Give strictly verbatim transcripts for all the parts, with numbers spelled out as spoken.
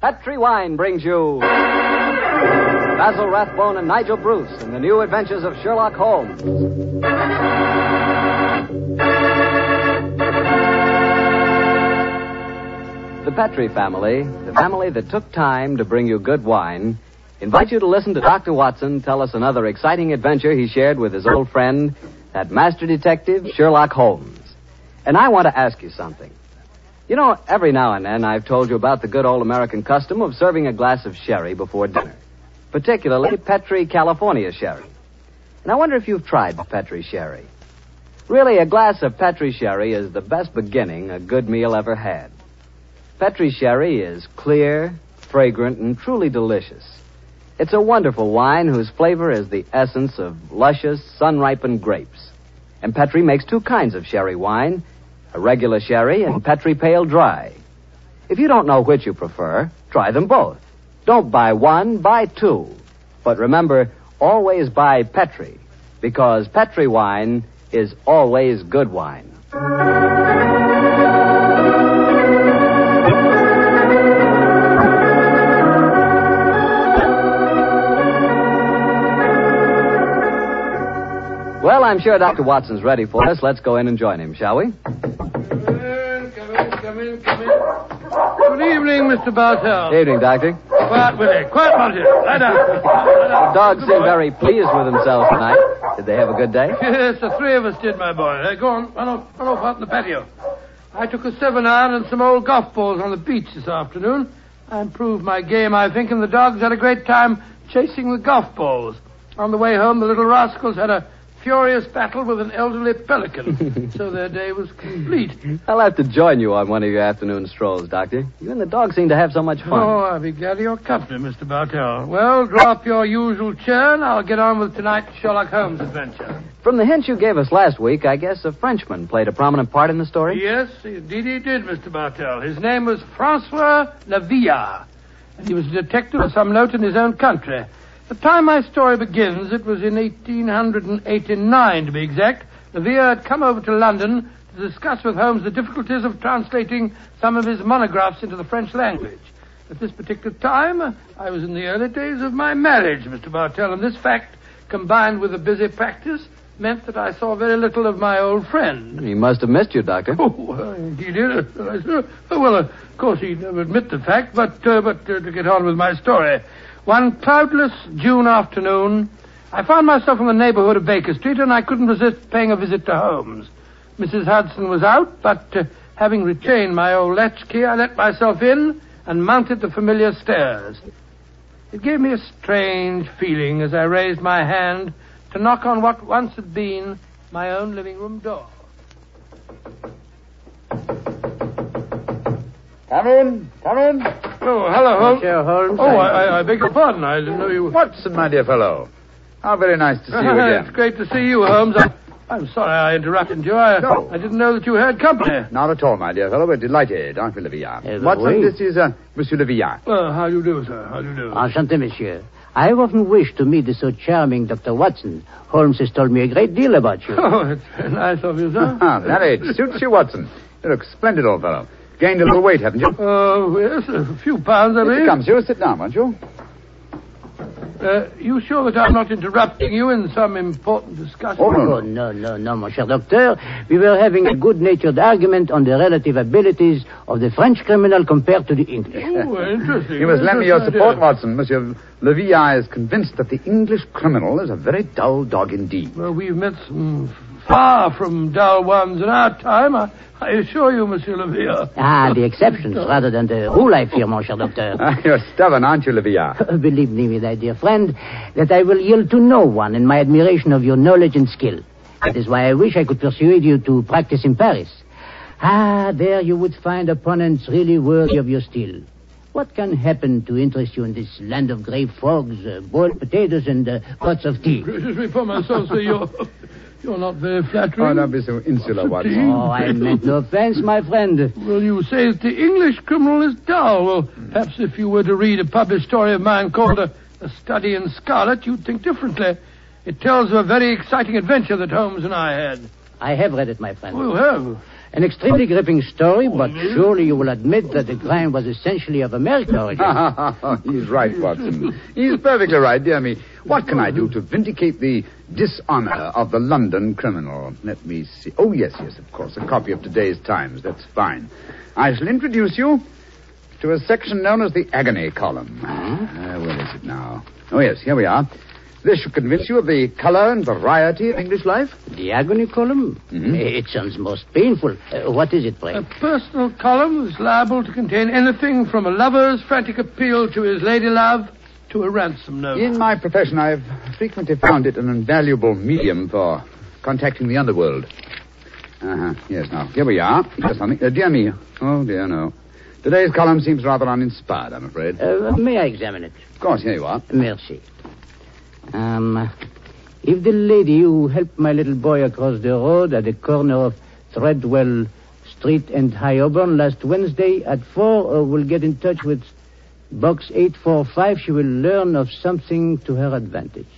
Petri Wine brings you Basil Rathbone and Nigel Bruce in the new adventures of Sherlock Holmes. The Petri family, the family that took time to bring you good wine, invite you to listen to Doctor Watson tell us another exciting adventure he shared with his old friend, that master detective, Sherlock Holmes. And I want to ask you something. You know, every now and then I've told you about the good old American custom of serving a glass of sherry before dinner, particularly Petri California sherry. And I wonder if you've tried Petri sherry. Really, a glass of Petri sherry is the best beginning a good meal ever had. Petri sherry is clear, fragrant, and truly delicious. It's a wonderful wine whose flavor is the essence of luscious, sun-ripened grapes. And Petri makes two kinds of sherry wine, a regular sherry and Petri Pale Dry. If you don't know which you prefer, try them both. Don't buy one, buy two. But remember, always buy Petri, because Petri wine is always good wine. Well, I'm sure Doctor Watson's ready for us. Let's go in and join him, shall we? Come in, come in, come in. Good evening, Mister Bartell. Good evening, Doctor. Quiet, Willie. Quiet about here. Lie down. Lie down. The dogs seem very pleased with themselves tonight. Did they have a good day? Yes, the three of us did, my boy. Uh, go on, run off, run off out in the patio. I took a seven iron and some old golf balls on the beach this afternoon. I improved my game, I think, and the dogs had a great time chasing the golf balls. On the way home, the little rascals had a furious battle with an elderly pelican, so their day was complete. I'll have to join you on one of your afternoon strolls, Doctor. You and the dog seem to have so much fun. Oh, I'll be glad of your company, Mister Bartell. Well, draw up your usual chair, and I'll get on with tonight's Sherlock Holmes adventure. From the hint you gave us last week, I guess a Frenchman played a prominent part in the story? Yes, indeed he did, Mister Bartell. His name was Francois Lavillard, and he was a detective of some note in his own country. The time my story begins, it was in eighteen eighty-nine, to be exact. Lavillard had come over to London to discuss with Holmes the difficulties of translating some of his monographs into the French language. At this particular time, I was in the early days of my marriage, Mister Bartell, and this fact, combined with a busy practice, meant that I saw very little of my old friend. He must have missed you, Doctor. Oh, uh, he did. Uh, well, uh, of course, he'd never admit the fact, but, uh, but uh, to get on with my story. One cloudless June afternoon, I found myself in the neighborhood of Baker Street, and I couldn't resist paying a visit to Holmes. Missus Hudson was out, but uh, having retained my old latchkey, I let myself in and mounted the familiar stairs. It gave me a strange feeling as I raised my hand to knock on what once had been my own living room door. Come in, come in. Oh, hello, Holmes. Monsieur Holmes. Oh, I, I, I beg your pardon. I didn't know you... Watson, my dear fellow. How very nice to see you again. It's great to see you, Holmes. I, I'm sorry I interrupted you. I, No. I didn't know that you had company. Not at all, my dear fellow. We're delighted, aren't we, Lavillard? Eh, Watson, oui. this is uh, Monsieur Lavillard. Well, how do you do, sir? How do you do? Enchanté, monsieur. I have often wished to meet the so charming Doctor Watson. Holmes has told me a great deal about you. Oh, it's very nice of you, sir. Ah, that age suits you, Watson. You look splendid, old fellow. Gained a little weight, haven't you? Oh, yes, a few pounds, I Here mean. it comes. You sit down, won't you? Uh, you sure that I'm not interrupting you in some important discussion? Oh, no, Oh, no, no, no, mon cher docteur. We were having a good-natured argument on the relative abilities of the French criminal compared to the English. Oh, interesting. You must lend me your Interesting support, idea. Watson. Monsieur Lavillard is convinced that the English criminal is a very dull dog indeed. Well, we've met some far from dull ones in our time. I, I assure you, Monsieur Lavillard. Ah, the exceptions rather than the rule, I fear, mon cher docteur. Ah, you're stubborn, aren't you, Lavillard? Believe me, my dear friend, that I will yield to no one in my admiration of your knowledge and skill. That is why I wish I could persuade you to practice in Paris. Ah, there you would find opponents really worthy of your steel. What can happen to interest you in this land of grey fogs, uh, boiled potatoes, and uh, pots of tea? Gracious me for myself, sir, you're, you're not very flattering. Oh, don't be so insular, What's the Watson. tea? Oh, I meant no offense, my friend. Well, you say that the English criminal is dull. Well, perhaps if you were to read a published story of mine called A, a Study in Scarlet, you'd think differently. It tells of a very exciting adventure that Holmes and I had. I have read it, my friend. Oh, you have? An extremely gripping story, but surely you will admit that the crime was essentially of American origin. He's right, Watson. He's perfectly right, dear me. What can I do to vindicate the dishonor of the London criminal? Let me see. Oh, yes, yes, of course. A copy of today's Times. That's fine. I shall introduce you to a section known as the agony column. Uh, where is it now? Oh, yes, here we are. This should convince you of the color and variety of English life. The agony column? Mm-hmm. It sounds most painful. Uh, what is it, pray? A personal column is liable to contain anything from a lover's frantic appeal to his lady love to a ransom note. In my profession, I've frequently found it an invaluable medium for contacting the underworld. Uh-huh. Yes, now, here we are. There's something. Uh, dear me. Oh, dear, no. Today's column seems rather uninspired, I'm afraid. Uh, may I examine it? Of course, here you are. Merci. Um, if the lady who helped my little boy across the road at the corner of Threadwell Street and High Auburn last Wednesday at four uh, will get in touch with box eight four five, she will learn of something to her advantage.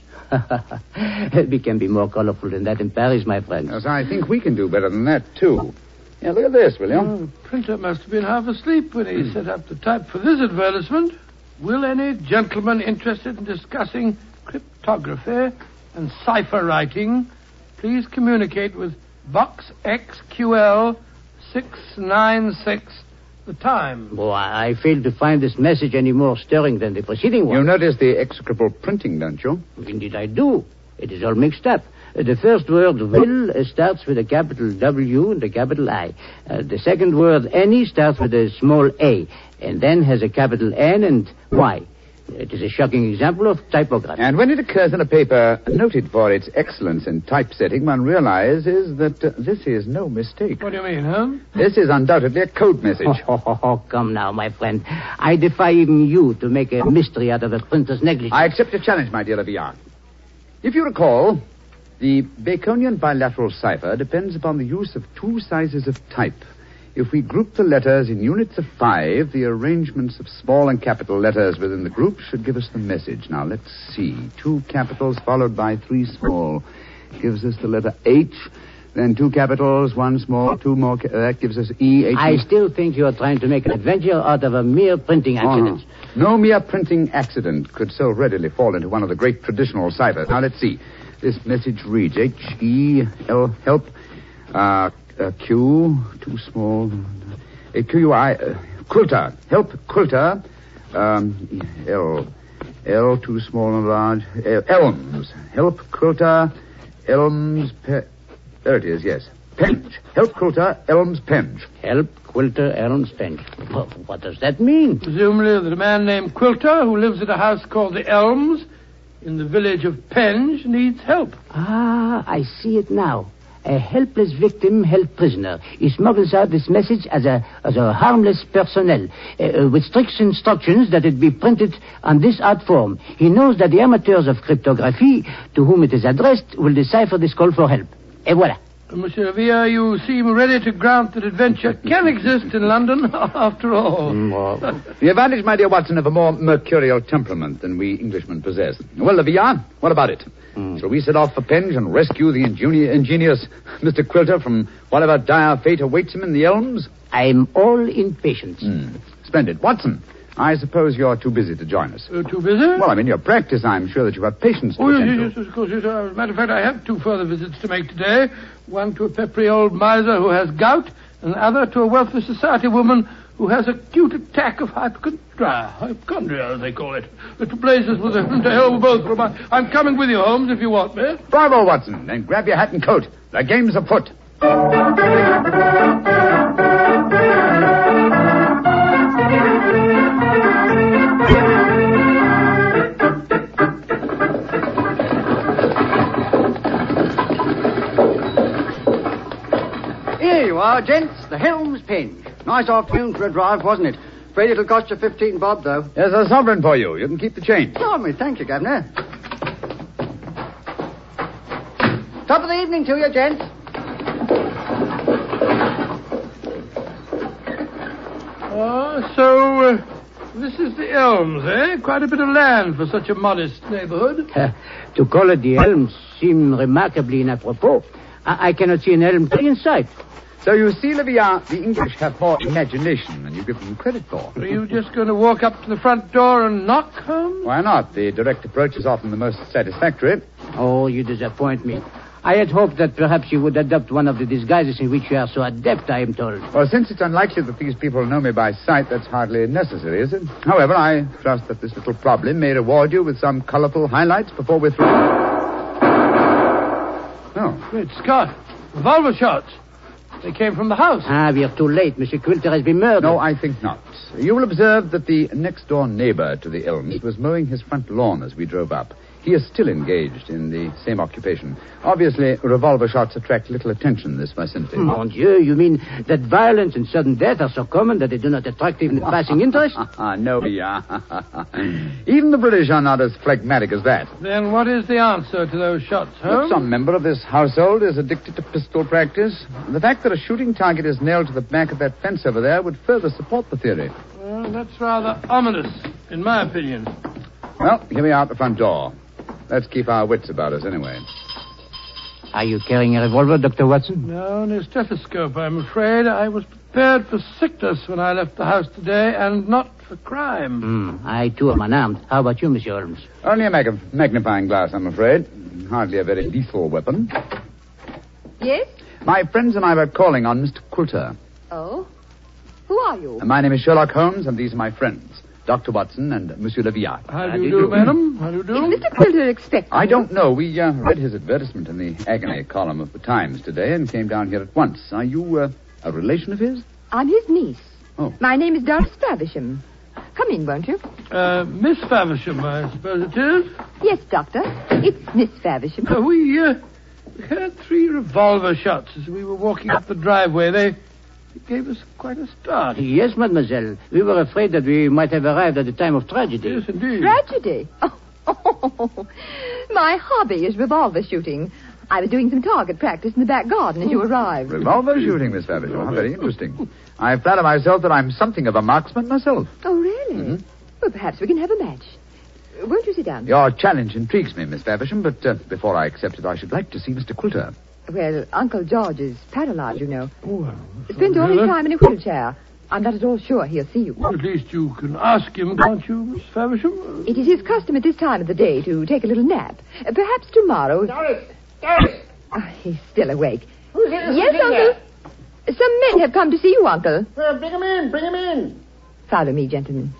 We can be more colorful than that in Paris, my friend. Yes, I think we can do better than that, too. Yeah, look at this, will you? Oh, the printer must have been half asleep when he set up the type for this advertisement. Will any gentleman interested in discussing cryptography and cipher writing please communicate with Box X Q L six nine six, the time? Oh, I, I fail to find this message any more stirring than the preceding one. You notice the execrable printing, don't you? Indeed I do. It is all mixed up. Uh, the first word, will, uh, starts with a capital W and a capital I. Uh, the second word, any, starts with a small a, and then has a capital N and Y. It is a shocking example of typography. And when it occurs in a paper noted for its excellence in typesetting, one realizes that uh, this is no mistake. What do you mean, Holmes? This is undoubtedly a code message. Oh, oh, oh, come now, my friend. I defy even you to make a mystery out of a printer's negligence. I accept your challenge, my dear Leviat. If you recall, the Baconian bilateral cipher depends upon the use of two sizes of type. If we group the letters in units of five, the arrangements of small and capital letters within the group should give us the message. Now, let's see. Two capitals followed by three small gives us the letter H. Then two capitals, one small, two more. Ca- uh, that gives us E. H. I still think you are trying to make an adventure out of a mere printing accident. Oh, no. no mere printing accident could so readily fall into one of the great traditional ciphers. Now, let's see. This message reads H, E, L, help, uh... Uh, Q, too small. Uh, Q U I, uh, Quilter. Help, Quilter. Um, L, L, too small and large. Uh, Elms. Help, Quilter. Elms, pe- there it is, yes. Penge. Help, Quilter. Elms, Penge. Help, Quilter, Elms, Penge. Well, what does that mean? Presumably that a man named Quilter, who lives at a house called the Elms in the village of Penge, needs help. Ah, I see it now. A helpless victim held prisoner. He smuggles out this message as a as a harmless personnel, uh, with strict instructions that it be printed on this art form. He knows that the amateurs of cryptography, to whom it is addressed, will decipher this call for help. Et voilà. Monsieur Villa, you seem ready to grant that adventure can exist in London, after all. Mm, the advantage, my dear Watson, of a more mercurial temperament than we Englishmen possess. Well, Villa, what about it? Mm. Shall we set off for Penge and rescue the ingeni- ingenious Mister Quilter from whatever dire fate awaits him in the Elms? I'm all impatience. Mm. Splendid. Watson, I suppose you're too busy to join us. Uh, too busy? Well, I'm in your practice. I'm sure that you have patience to Oh, yes, attend yes, to. yes, of course, yes. As a matter of fact, I have two further visits to make today. One to a peppery old miser who has gout, and the other to a wealthy society woman who has acute attack of hypochondria, hypochondria, as they call it. Little blazes with them to hell with both of them. I'm coming with you, Holmes, if you want me. Bravo, Watson. Then grab your hat and coat. The game's afoot. Here you are, gents. The Helms Penge. Nice afternoon for a drive, wasn't it? Afraid it'll cost you fifteen bob, though. There's a sovereign for you. You can keep the change. Blimey, thank you, Governor. Top of the evening to you, gents. Ah, so, uh, this is the Elms, eh? Quite a bit of land for such a modest neighborhood. Uh, to call it the Elms seems remarkably inapropos. I-, I cannot see an elm tree in sight. So you see, Livia, the English have more imagination than you give them credit for. Are you just going to walk up to the front door and knock, Holmes? Why not? The direct approach is often the most satisfactory. Oh, you disappoint me. I had hoped that perhaps you would adopt one of the disguises in which you are so adept, I am told. Well, since it's unlikely that these people know me by sight, that's hardly necessary, is it? However, I trust that this little problem may reward you with some colorful highlights before we're through. Oh. Great Scott. Revolver shots. They came from the house. Ah, we are too late. Monsieur Quilter has been murdered. No, I think not. You will observe that the next-door neighbor to the Elms was mowing his front lawn as we drove up. He is still engaged in the same occupation. Obviously, revolver shots attract little attention in this vicinity. Mon Dieu, you mean that violence and sudden death are so common that they do not attract even passing interest? No, yeah. Even the British are not as phlegmatic as that. Then what is the answer to those shots, Holmes? Look, some member of this household is addicted to pistol practice. The fact that a shooting target is nailed to the back of that fence over there would further support the theory. Well, that's rather ominous, in my opinion. Well, here we are at the front door. Let's keep our wits about us anyway. Are you carrying a revolver, Doctor Watson? No, and a stethoscope, I'm afraid. I was prepared for sickness when I left the house today, and not for crime. Mm, I, too, am unarmed. How about you, Monsieur Holmes? Only a mag- magnifying glass, I'm afraid. Hardly a very lethal weapon. Yes? My friends and I were calling on Mister Quilter. Oh? Who are you? My name is Sherlock Holmes, and these are my friends, Doctor Watson and Monsieur Leviat. How do you do, madam? How do you do? Is Mister Quilter expecting I you? don't know. We uh, read his advertisement in the agony column of the Times today and came down here at once. Are you uh, a relation of his? I'm his niece. Oh. My name is Doris Faversham. Come in, won't you? Uh, Miss Faversham, I suppose it is. Yes, Doctor. It's Miss Faversham. Uh, we, uh, we heard three revolver shots as we were walking up the driveway. They... It gave us quite a start. Yes, mademoiselle. We were afraid that we might have arrived at the time of tragedy. Yes, indeed. Tragedy? Oh, my hobby is revolver shooting. I was doing some target practice in the back garden as you arrived. Revolver shooting, Miss Faversham. How very interesting. I flatter myself that I'm something of a marksman myself. Oh, really? Mm-hmm. Well, perhaps we can have a match. Won't you sit down? Your challenge intrigues me, Miss Faversham, but uh, before I accept it, I should like to see Mister Quilter. Well, Uncle George is paralyzed, you know. Oh, well, Spends all his time in a wheelchair. I'm not at all sure he'll see you. Well, at least you can ask him, can't you, Miss Faversham? It is his custom at this time of the day to take a little nap. Uh, perhaps tomorrow... Doris! Doris! Oh, he's still awake. Who's here? Yes, Uncle. Some men have come to see you, Uncle. Well, bring him in, bring him in. Follow me, gentlemen.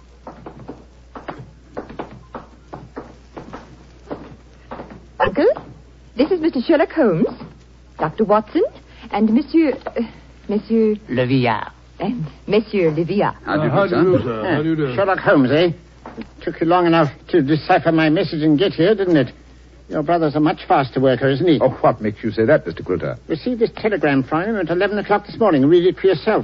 Uncle, this is Mister Sherlock Holmes, Doctor Watson, and Monsieur... Uh, Monsieur... Leviat. And Monsieur Leviat. How do you Uh, do, how do you sir? do, sir? How do you do? Sherlock Holmes, eh? It took you long enough to decipher my message and get here, didn't it? Your brother's a much faster worker, isn't he? Oh, what makes you say that, Mister Quilter? Received this telegram from him at eleven o'clock this morning. Read it for yourself.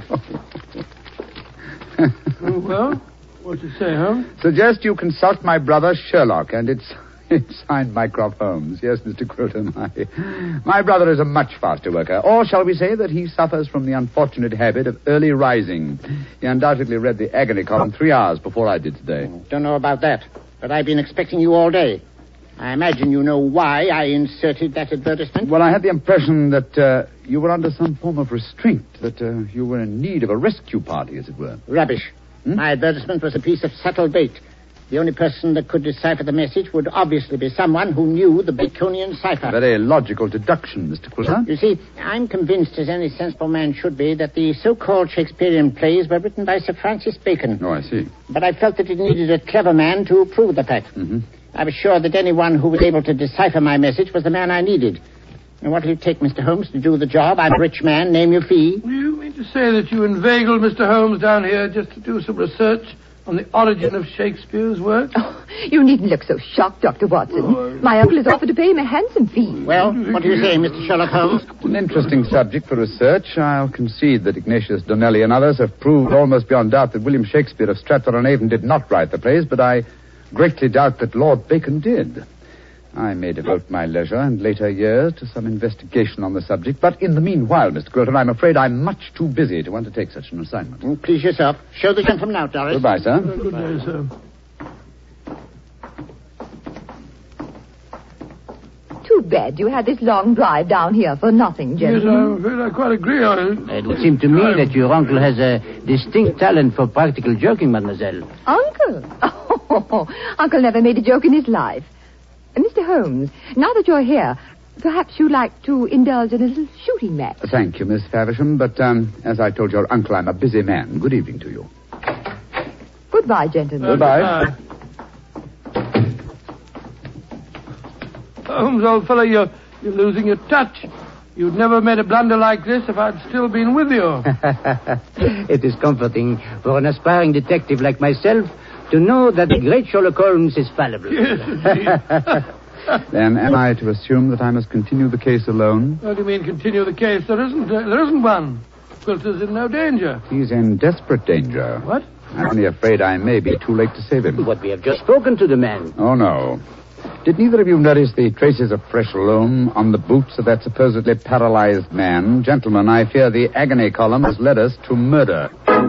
Oh, well, what's it say, Holmes? Suggest you consult my brother Sherlock, and it's it's signed Mycroft Holmes. Yes, Mister Quilter, my, my brother is a much faster worker. Or shall we say that he suffers from the unfortunate habit of early rising. He undoubtedly read the agony column three hours before I did today. Don't know about that, but I've been expecting you all day. I imagine you know why I inserted that advertisement. Well, I had the impression that uh, you were under some form of restraint, that uh, you were in need of a rescue party, as it were. Rubbish. Hmm? My advertisement was a piece of subtle bait. The only person that could decipher the message would obviously be someone who knew the Baconian cipher. Very logical deduction, Mister Quilter. You see, I'm convinced, as any sensible man should be, that the so-called Shakespearean plays were written by Sir Francis Bacon. Oh, I see. But I felt that it needed a clever man to prove the fact. Mm-hmm. I was sure that anyone who was able to decipher my message was the man I needed. And what will it take, Mister Holmes, to do the job? I'm a rich man. Name your fee. You mean to say that you inveigled Mister Holmes down here just to do some research on the origin of Shakespeare's work? Oh, you needn't look so shocked, Doctor Watson. Oh, I- My uncle has offered to pay him a handsome fee. Well, what do you say, Mister Sherlock Holmes? An interesting subject for research. I'll concede that Ignatius Donnelly and others have proved almost beyond doubt that William Shakespeare of Stratford-on-Avon did not write the plays, but I greatly doubt that Lord Bacon did. I may devote my leisure and later years to some investigation on the subject, but in the meanwhile, Mister Quilter, I'm afraid I'm much too busy to undertake such an assignment. Mm, Please yourself. Show the gentleman now, Doris. Goodbye, sir. Uh, good day, sir. too bad you had this long drive down here for nothing, Yes, gentlemen. I'm afraid I quite agree on it. It would seem to me that your uncle has a distinct talent for practical joking, mademoiselle. Uncle? Oh, Uncle never made a joke in his life. Uh, Mister Holmes, now that you're here, perhaps you'd like to indulge in a little shooting match. Thank you, Miss Faversham, but um, as I told your uncle, I'm a busy man. Good evening to you. Goodbye, gentlemen. Goodbye. Uh, Holmes, old fellow, you're, you're losing your touch. You'd never made a blunder like this if I'd still been with you. It is comforting for an aspiring detective like myself to know that the great Sherlock Holmes is fallible. Yes, indeed. Then am I to assume that I must continue the case alone? What do you mean continue the case? There isn't, uh, there isn't one. Quilter's in no danger. He's in desperate danger. What? I'm only afraid I may be too late to save him. But we have just spoken to the man. Oh, no. Did neither of you notice the traces of fresh loam on the boots of that supposedly paralyzed man? Gentlemen, I fear the agony column has led us to murder.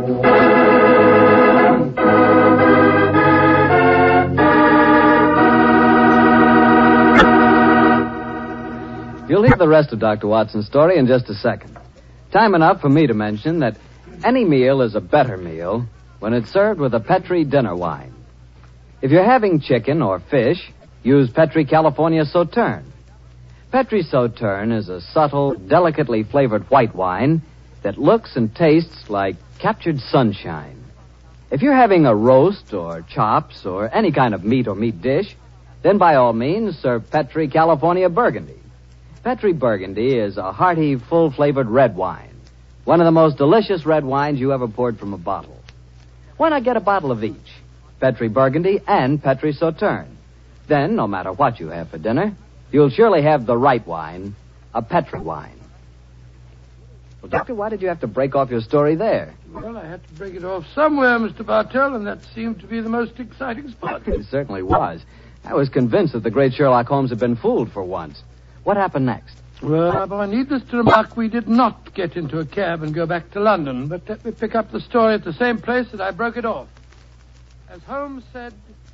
You'll hear the rest of Doctor Watson's story in just a second. Time enough for me to mention that any meal is a better meal when it's served with a Petri dinner wine. If you're having chicken or fish, use Petri California Sauterne. Petri Sauterne is a subtle, delicately flavored white wine that looks and tastes like captured sunshine. If you're having a roast or chops or any kind of meat or meat dish, then by all means serve Petri California Burgundy. Petri Burgundy is a hearty, full-flavored red wine. One of the most delicious red wines you ever poured from a bottle. Why not get a bottle of each? Petri Burgundy and Petri Sauterne. Then, no matter what you have for dinner, you'll surely have the right wine, a Petri wine. Well, Doctor, why did you have to break off your story there? Well, I had to break it off somewhere, Mister Bartell, and that seemed to be the most exciting spot. It certainly was. I was convinced that the great Sherlock Holmes had been fooled for once. What happened next? Well, I need this to remark we did not get into a cab and go back to London, but let me pick up the story at the same place that I broke it off. As Holmes said...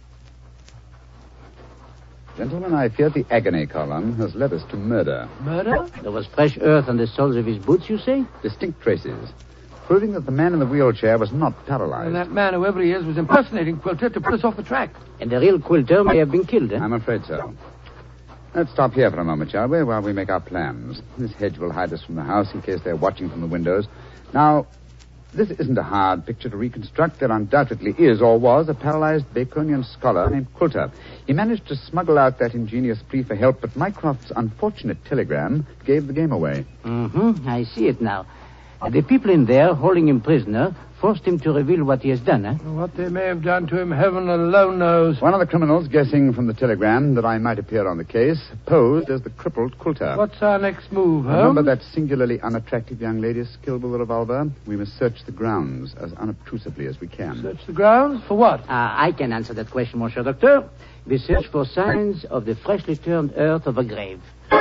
Gentlemen, I fear the agony column has led us to murder. Murder? There was fresh earth on the soles of his boots, you say? Distinct traces, proving that the man in the wheelchair was not paralyzed. And that man, whoever he is, was impersonating Quilter to put us off the track. And the real Quilter may have been killed, eh? I'm afraid so. Let's stop here for a moment, shall we, while we make our plans. This hedge will hide us from the house in case they're watching from the windows. Now, this isn't a hard picture to reconstruct. There undoubtedly is, or was, a paralyzed Baconian scholar named Quilter. He managed to smuggle out that ingenious plea for help, but Mycroft's unfortunate telegram gave the game away. Mm-hmm. I see it now. Uh, the people in there, holding him prisoner, forced him to reveal what he has done, eh? What they may have done to him, heaven alone knows. One of the criminals, guessing from the telegram that I might appear on the case, posed as the crippled Quilter. What's our next move, Holmes? Remember that singularly unattractive young lady skilled with a revolver? We must search the grounds as unobtrusively as we can. Search the grounds? For what? Uh, I can answer that question, Monsieur Doctor. We search for signs of the freshly turned earth of a grave.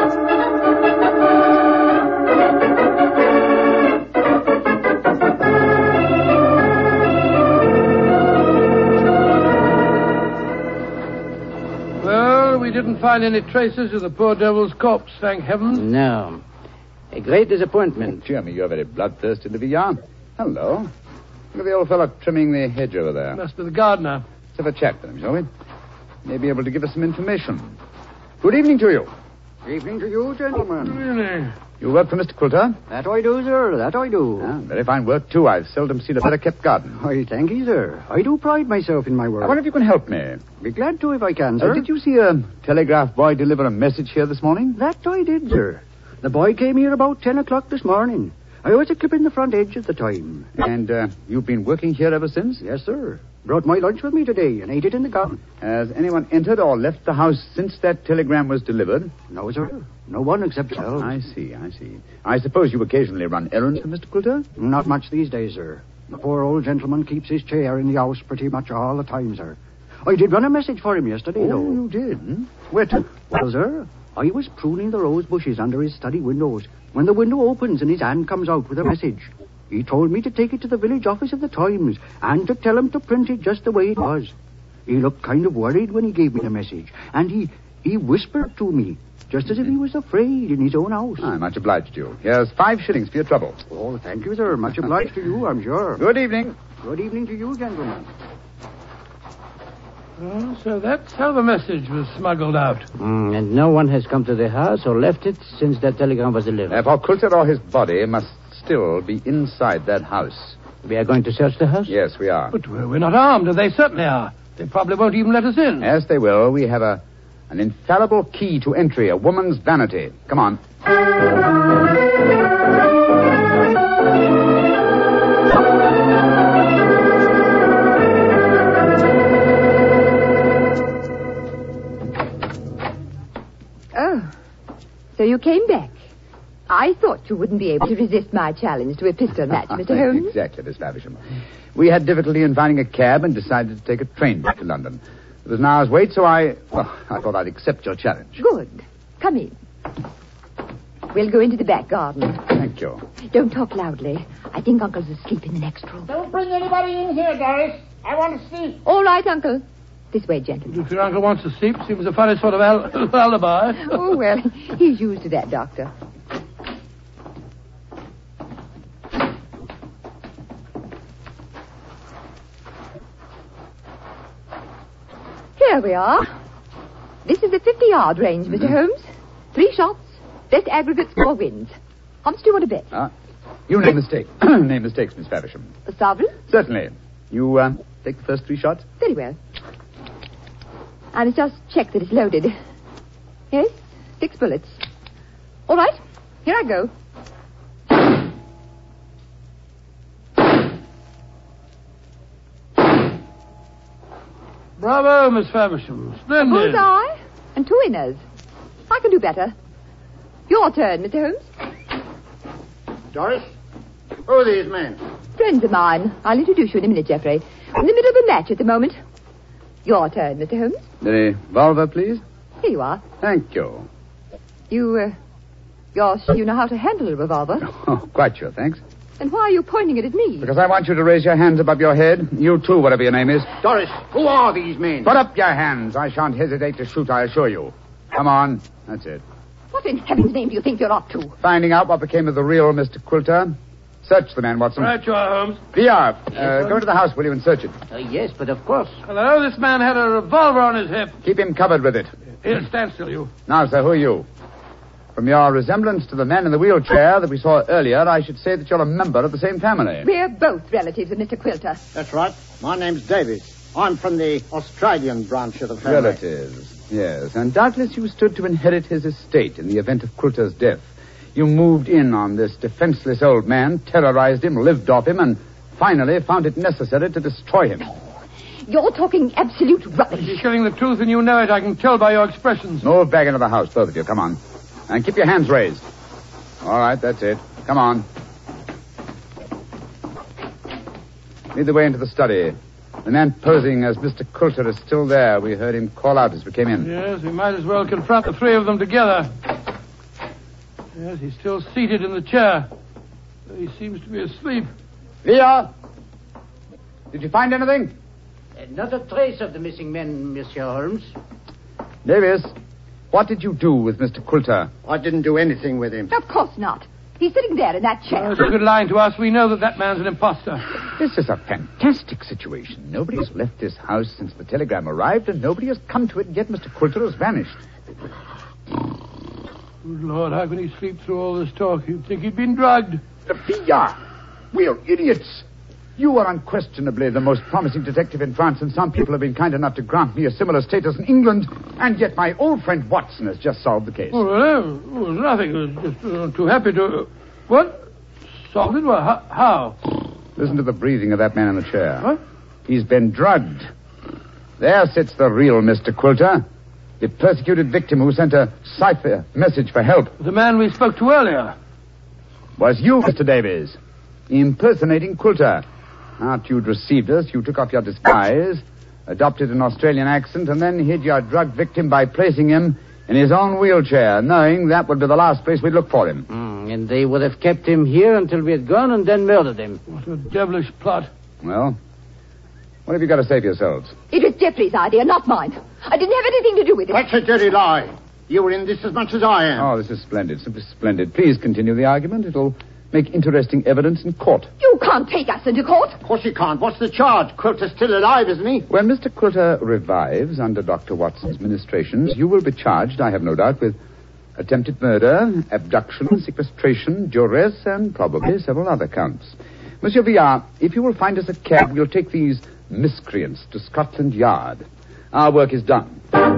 We didn't find any traces of the poor devil's corpse, thank heaven. No. A great disappointment. Oh, dear me, you're very bloodthirsty, Livia. Hello. Look at the old fellow trimming the hedge over there. Must be the gardener. Let's have a chat with him, shall we? May be able to give us some information. Good evening to you. Evening to you, gentlemen. Really? You work for Mister Quilter? That I do, sir. That I do. Ah, very fine work, too. I've seldom seen a better kept garden. I thank you, sir. I do pride myself in my work. I wonder if you can help me. Be glad to if I can, sir. Uh, did you see a telegraph boy deliver a message here this morning? That I did, sir. The boy came here about ten o'clock this morning. I was a clipping the front edge at the time. And uh, you've been working here ever since? Yes, sir. Brought my lunch with me today and ate it in the garden. Has anyone entered or left the house since that telegram was delivered? No, sir. No one except yourself. I see, I see. I suppose you occasionally run errands for Mister Quilter? Not much these days, sir. The poor old gentleman keeps his chair in the house pretty much all the time, sir. I did run a message for him yesterday, Oh, though. you did? Hmm? Where to? Well, sir, I was pruning the rose bushes under his study windows when the window opens and his hand comes out with a message. He told me to take it to the village office of the Times and to tell him to print it just the way it was. He looked kind of worried when he gave me the message, and he He whispered to me, just as if he was afraid in his own house. I'm much obliged to you. Here's five shillings for your trouble. Oh, thank you, sir. Much obliged to you, I'm sure. Good evening. Good evening to you, gentlemen. Oh, so that's how the message was smuggled out. Mm, and no one has come to the house or left it since that telegram was delivered. Therefore, Coulter or his body must still be inside that house. We are going to search the house? Yes, we are. But we're not armed, and they certainly are. They probably won't even let us in. Yes, they will. We have a an infallible key to entry, a woman's vanity. Come on. Oh, so you came back. I thought you wouldn't be able to resist my challenge to a pistol match, Mister Holmes. Exactly, Miss Faversham. We had difficulty in finding a cab and decided to take a train back to London. It was an hour's wait, so I... Well, I thought I'd accept your challenge. Good. Come in. We'll go into the back garden. Thank you. Don't talk loudly. I think Uncle's asleep in the next room. Don't bring anybody in here, Doris. I want to see. All right, Uncle. This way, gentlemen. If your uncle wants to sleep, seems a funny sort of al- alibi. Oh, well, he's used to that, Doctor. Here we are. This is the fifty-yard range, Mister Mm-hmm. Holmes. Three shots, best aggregate score wins. How much do you want to bet? Ah, you name the stake. Name the stakes, Miss Faversham. A sovereign? Certainly. You uh, take the first three shots? Very well. I must just check that it's loaded. Yes, six bullets. All right, here I go. Bravo, Miss Faversham. Splendid. Bullseye and two winners. I can do better. Your turn, Mister Holmes. Doris, who are these men? Friends of mine. I'll introduce you in a minute, Geoffrey. In the middle of a match at the moment. Your turn, Mister Holmes. The revolver, please. Here you are. Thank you. You, uh, you're sure you know how to handle a revolver? Oh, quite sure, thanks. And why are you pointing it at me? Because I want you to raise your hands above your head. You too, whatever your name is. Doris, who are these men? Put up your hands. I shan't hesitate to shoot, I assure you. Come on. That's it. What in heaven's name do you think you're up to? Finding out what became of the real Mister Quilter. Search the man, Watson. Right you are, Holmes. V R, uh, go into the house, will you, and search it. Uh, yes, but of course. Hello, this man had a revolver on his hip. Keep him covered with it. Here, stand still, you. Now, sir, who are you? From your resemblance to the man in the wheelchair that we saw earlier, I should say that you're a member of the same family. We're both relatives of Mister Quilter. That's right. My name's Davies. I'm from the Australian branch of the family. Relatives, yes. And doubtless you stood to inherit his estate in the event of Quilter's death. You moved in on this defenseless old man, terrorized him, lived off him, and finally found it necessary to destroy him. You're talking absolute rubbish. You're telling the truth and you know it. I can tell by your expressions. Move back into the house, both of you. Come on. And keep your hands raised. All right, that's it. Come on. Lead the way into the study. The man posing as Mister Quilter is still there. We heard him call out as we came in. Yes, we might as well confront the three of them together. Yes, he's still seated in the chair. He seems to be asleep. Via! Did you find anything? Uh, not a trace of the missing men, Monsieur Holmes. Davis, what did you do with Mister Quilter? I didn't do anything with him. Of course not. He's sitting there in that chair. Oh, it's a good lying to us. We know that that man's an imposter. This is a fantastic situation. Nobody has left this house since the telegram arrived, and nobody has come to it, yet Mister Quilter has vanished. Good Lord, how can he sleep through all this talk? You'd think he'd been drugged. Villa! We're idiots. You are unquestionably the most promising detective in France, and some people have been kind enough to grant me a similar status in England, and yet my old friend Watson has just solved the case. Oh, well, it was nothing. It was just uh, too happy to... What? Solved it? Well, how? how? Listen to the breathing of that man in the chair. What? He's been drugged. There sits the real Mister Quilter, the persecuted victim who sent a cipher message for help. The man we spoke to earlier. Was you, Mister Davies, impersonating Quilter. After you'd received us, you took off your disguise, adopted an Australian accent, and then hid your drug victim by placing him in his own wheelchair, knowing that would be the last place we'd look for him. Mm, and they would have kept him here until we had gone and then murdered him. What a devilish plot. Well, what have you got to say for yourselves? It was Jeffrey's idea, not mine. I didn't have anything to do with it. That's a dirty lie. You were in this as much as I am. Oh, this is splendid, simply splendid. Please continue the argument. It'll make interesting evidence in court. You can't take us into court. Of course you can't. What's the charge? Quilter's still alive, isn't he? When Mister Quilter revives under Doctor Watson's ministrations, you will be charged, I have no doubt, with attempted murder, abduction, sequestration, duress, and probably several other counts. Monsieur Villard, if you will find us a cab, we'll take these miscreants to Scotland Yard. Our work is done.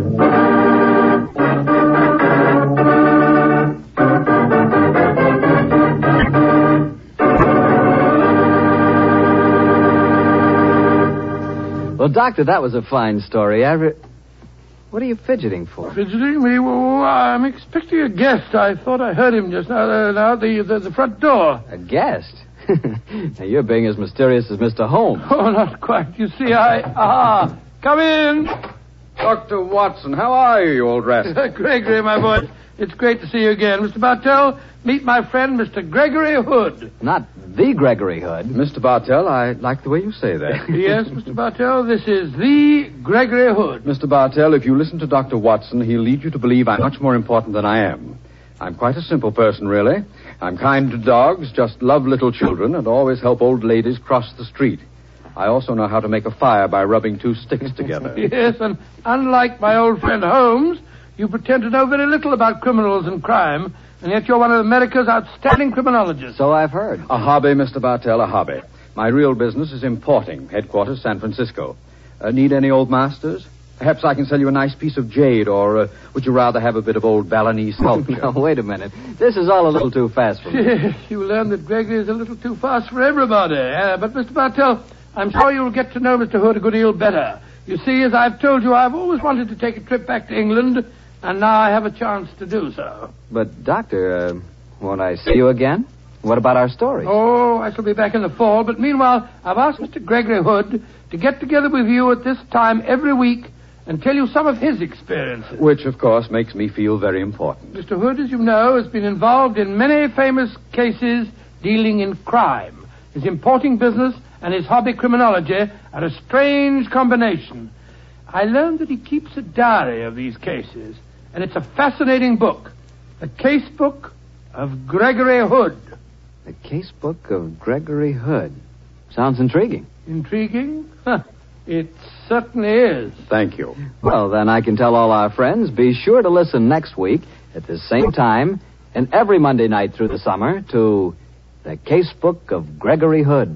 Well, Doctor, that was a fine story. I re- What are you fidgeting for? Fidgeting me? Well, I'm expecting a guest. I thought I heard him just now, uh, now the, the the front door. A guest? Now, you're being as mysterious as Mister Holmes. Oh, not quite. You see, I... Ah, come in. Doctor Watson, how are you, you old rascal? Gregory, my boy. It's great to see you again. Mister Bartell, meet my friend, Mister Gregory Hood. Not the Gregory Hood. Mister Bartell, I like the way you say that. Yes, Mister Bartell, this is the Gregory Hood. Mister Bartell, if you listen to Doctor Watson, he'll lead you to believe I'm much more important than I am. I'm quite a simple person, really. I'm kind to dogs, just love little children, and always help old ladies cross the street. I also know how to make a fire by rubbing two sticks together. Yes, and unlike my old friend Holmes, you pretend to know very little about criminals and crime, and yet you're one of America's outstanding criminologists. So I've heard. A hobby, Mister Bartell, a hobby. My real business is importing, headquarters San Francisco. Uh, need any old masters? Perhaps I can sell you a nice piece of jade, or uh, would you rather have a bit of old Balinese sculpture? Now, wait a minute. This is all a little too fast for me. Yes, you learn that Gregory is a little too fast for everybody. Uh, but, Mister Bartell, I'm sure you'll get to know Mister Hood a good deal better. You see, as I've told you, I've always wanted to take a trip back to England, and now I have a chance to do so. But, Doctor, uh, won't I see you again? What about our story? Oh, I shall be back in the fall, but meanwhile, I've asked Mister Gregory Hood to get together with you at this time every week and tell you some of his experiences. Which, of course, makes me feel very important. Mister Hood, as you know, has been involved in many famous cases dealing in crime. His importing business and his hobby criminology are a strange combination. I learned that he keeps a diary of these cases, and it's a fascinating book. The Case Book of Gregory Hood. The Case Book of Gregory Hood. Sounds intriguing. Intriguing? Huh. It certainly is. Thank you. Well, then I can tell all our friends, be sure to listen next week at the same time and every Monday night through the summer to The Case Book of Gregory Hood.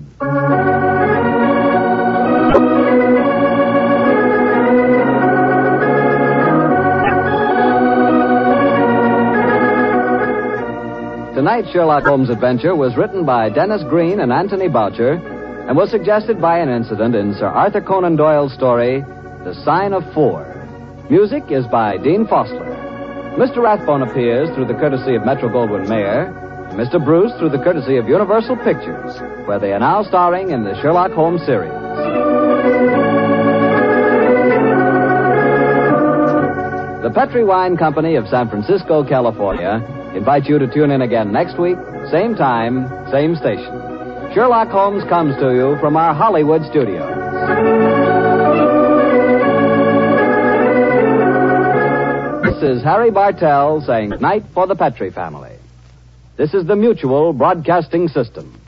Tonight's Sherlock Holmes adventure was written by Dennis Green and Anthony Boucher and was suggested by an incident in Sir Arthur Conan Doyle's story, The Sign of Four. Music is by Dean Fossler. Mister Rathbone appears through the courtesy of Metro-Goldwyn-Mayer, and Mister Bruce through the courtesy of Universal Pictures, where they are now starring in the Sherlock Holmes series. The Petri Wine Company of San Francisco, California, invites you to tune in again next week, same time, same station. Sherlock Holmes comes to you from our Hollywood studios. This is Harry Bartell saying good night for the Petri family. This is the Mutual Broadcasting System.